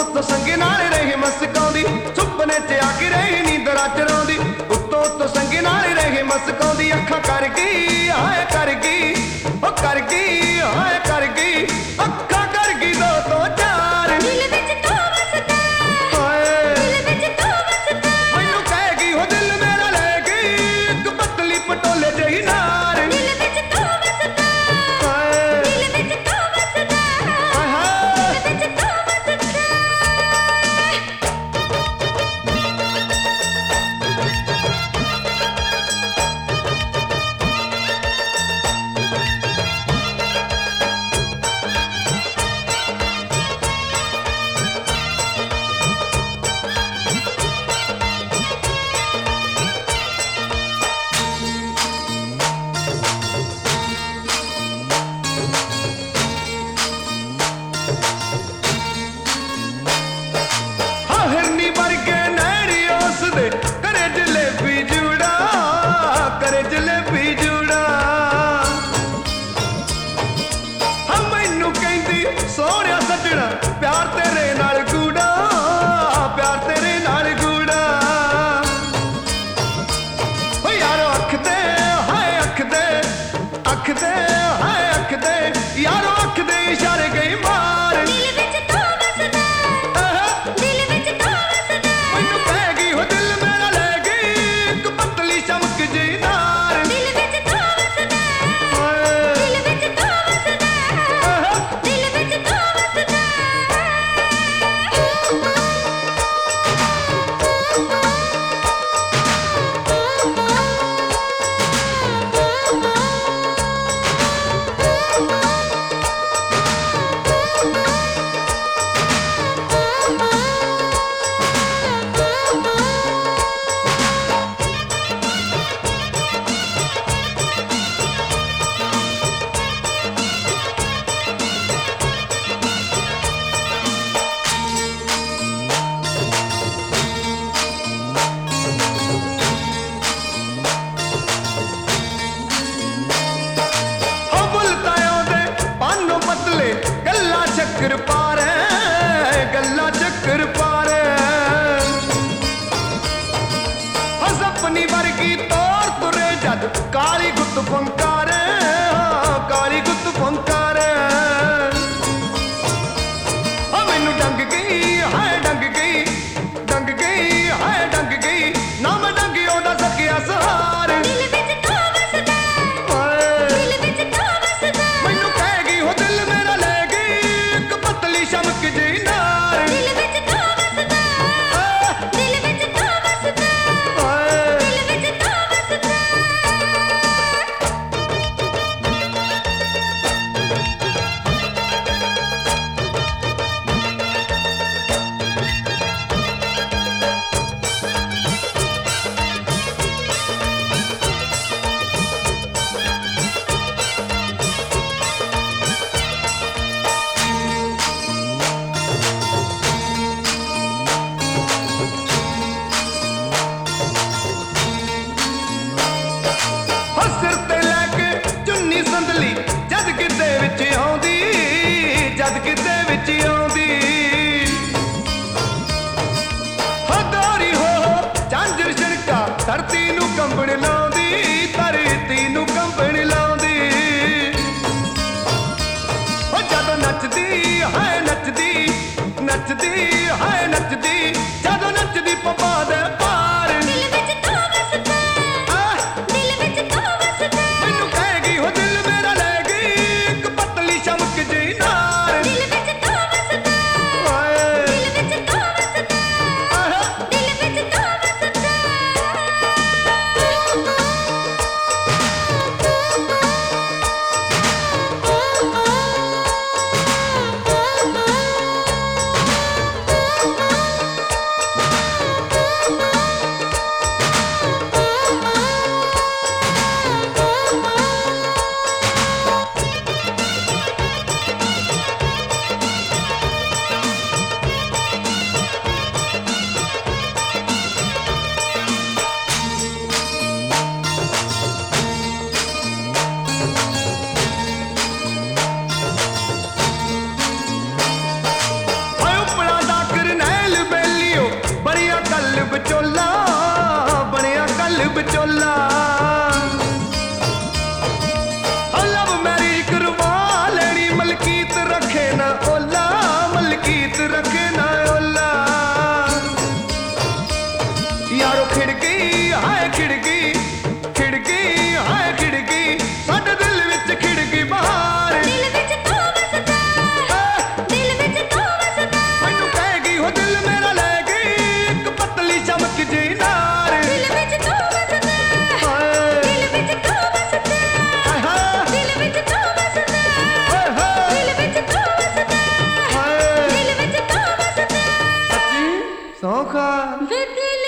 ਉੱਤੋਂ ਸੰਗੇ ਨਾਲ ਰਹੇ ਮਸਕਾਉਂਦੀ, ਸੁਪਨੇ 'ਚ ਆ ਕੇ ਰਹੀ ਨੀਂਦਰਾਂ ਚਰਾਉਂਦੀ। ਉੱਤੋਂ ਸੰਗੇ ਨਾਲ ਰਹੇ ਮਸਕਾਉਂਦੀ, ਅੱਖਾਂ ਕਰ ਗਈ ਹਾਏ ਕਰ ਗਈ, ਉਹ ਕਰ ਗਈ ਹਾਏ ਕਰ ਗਈ, ਅੱਖਾਂ ਕਰ ਗਈ ਦੋ ਤੋਂ ਚਾਰ। ਦਿਲ ਵਿੱਚ ਤੂੰ ਵਸਦਾ, ਹਾਏ ਦਿਲ ਵਿੱਚ ਤੂੰ ਵਸਦਾ, ਮੈਨੂੰ ਕਹਿ ਗਈ ਉਹ ਦਿਲ ਮੇਰਾ ਲੈ ਗਈ, ਇੱਕ ਪਤਲੀ ਪਟੋਲੇ ਜਿਹੀ ਨਾਰ। ਦਿਲ ਵਿੱਚ ਤੂੰ ਵਸਦਾ, ਹਾਏ ਦਿਲ ਵਿੱਚ ਤੂੰ ਵਸਦਾ, ਹਾਏ ਹਾਏ ਦਿਲ ਵਿੱਚ ਤੂੰ ਵਸਦਾ। ਹਿਰਨੀ ਵਰਗੇ ਨੈਣੀ ਉਸਦੇ ਕਰੇ ਜਲੇਬੀ ਜੂੜਾ, ਕਰੇ ਜਲੇਬੀ ਜੂੜਾ। ਹਾਂ ਮੈਨੂੰ ਕਹਿੰਦੀ ਸੋਹਣਿਆ ਸੱਜਣਾ ਪਿਆਰ ਤੇਰੇ ਨਾਲ ਗੂੜਾ, ਪਿਆਰ ਤੇਰੇ ਨਾਲ ਗੂੜਾ। ਓ ਯਾਰੋ ਅੱਖ ਦੇ ਹਾਏ ਅੱਖ ਦੇ, ਅੱਖ ਦੇ ਹਾਏ ਅੱਖ ਦੇ, ਯਾਰੋ ਅੱਖ ਦੇ ਇਸ਼ਾਰੇ ਗਈ ਮਾਰ। ਦਿਲ ਵਿੱਚ ਤੂੰ ਵਸਦਾ, ਦਿਲ ਵਿੱਚ ਤੂੰ ਵਸਦਾ, ਮੈਨੂੰ ਕਹਿ ਗਈ ਉਹ ਦਿਲ ਮੇਰਾ ਲੈ ਗਈ, ਇੱਕ ਪਤਲੀ ਚਮਕ ਜਿਹੀ ਨਾਰ। ਦਿਲ ਵਿੱਚ ਤੂੰ ਵਸਦਾ, ਹਾਏ ਦਿਲ ਵਿੱਚ ਤੂੰ ਵਸਦਾ, ਦਿਲ ਵਿੱਚ ਤੂੰ ਵਸਦਾ। ਉਹ ਬੁਲਤਾਇਓ ਦੇ ਪਾਨੋਂ ਪਤਲੇ ਗੱਲਾਂ ਚੱਕਰ ਪਾਰੇ, ਗੱਲਾਂ ਚੱਕਰ ਪਾਰੇ। ਉਹ ਸਪਨੀ ਵਰਗੀ ਤੋਰ ਤੁਰੇ ਜਦ ਕਾਲੀ ਗੁੱਤ ਫੰਕਾਰੇ, ਕਾਲੀ ਗੁੱਤ ਫੰਕਾਰੇ। ਉਹ ਮੈਨੂੰ ਡੰਗ ਗਈ ਹਾਏ ਡੰਗ ਗਈ, ਡੰਗ ਗਈ ਹਾਏ ਡੰਗ ਗਈ, ਨਾ ਮੈਂ ਡੰਗੀ ਉਹਦਾ ਸਕਿਆ ਸਹਾਰ। ਦਿਲ ਵਿੱਚ ਤੂੰ ਵਸਦਾ, ਹਾਏ ਦਿਲ ਵਿੱਚ ਤੂੰ ਵਸਦਾ, ਮੈਨੂੰ ਕਹਿ ਗਈ ਉਹ ਦਿਲ ਮੇਰਾ ਲੈ ਗਈ, ਇੱਕ ਪਤਲੀ ਚਮਕ ਜਿਹੀ ਨਾਰ। ਦਿਲ ਵਿੱਚ ਤੂੰ ਵਸਦਾ, ਦਿਲ ਵਿੱਚ ਤੂੰ ਵਸਦਾ, ਹਾਏ ਦਿਲ ਵਿੱਚ ਤੂੰ ਵਸਦਾ। ਹੋ ਸਿਰ ਤੇ ਲੈ ਕੇ ਚੁੰਨੀ ਸੰਦਲੀ ਜਦ ਕਿਤੇ ਵਿੱਚ ਆਉਂਦੀ, ਜਦ ਕਿਤੇ ਵਿੱਚ ਆਉਂਦੀ। ਹੋ ਦੋਰੀ ਹੋ ਝਾਂਜਰ ਛਿੜਕਾ ਧਰਤੀ ਨੂੰ ਕੰਬਣ ਲਾਉਂਦੀ, ਧਰਤੀ ਨੂੰ ਕੰਬਣ ਲਾਉਂਦੀ। ਹੋ ਜਦੋਂ ਨੱਚਦੀ ਹਾਏ ਨੱਚਦੀ, ਨੱਚਦੀ ਹਾਏ ਨੱਚਦੀ, ਜਦੋਂ ਨੱਚਦੀ ਪਪਾ ਦੇ ਪਾਰ। ਦਿਲ ਵਿੱਚ ਤੂੰ ਵਸਦਾ, ਦਿਲ ਵਿੱਚ ਤੂੰ ਵਸਦਾ, ਮੈਨੂੰ ਕਹਿ ਗਈ ਉਹ ਦਿਲ ਮੇਰਾ ਲੈ ਗਈ, ਇੱਕ ਪਤਲੀ ਚਮਕ ਜਿਹੀ ਨਾਰ। ਦਿਲ ਵਿੱਚ ਤੂੰ ਵਸਦਾ, ਹਾਏ ਦਿਲ ਵਿੱਚ ਤੂੰ ਵਸਦਾ, ਦਿਲ ਵਿੱਚ ਤੂੰ ਵਸਦਾ। ਸੌਖਾ ਵੇ ਦਿਲ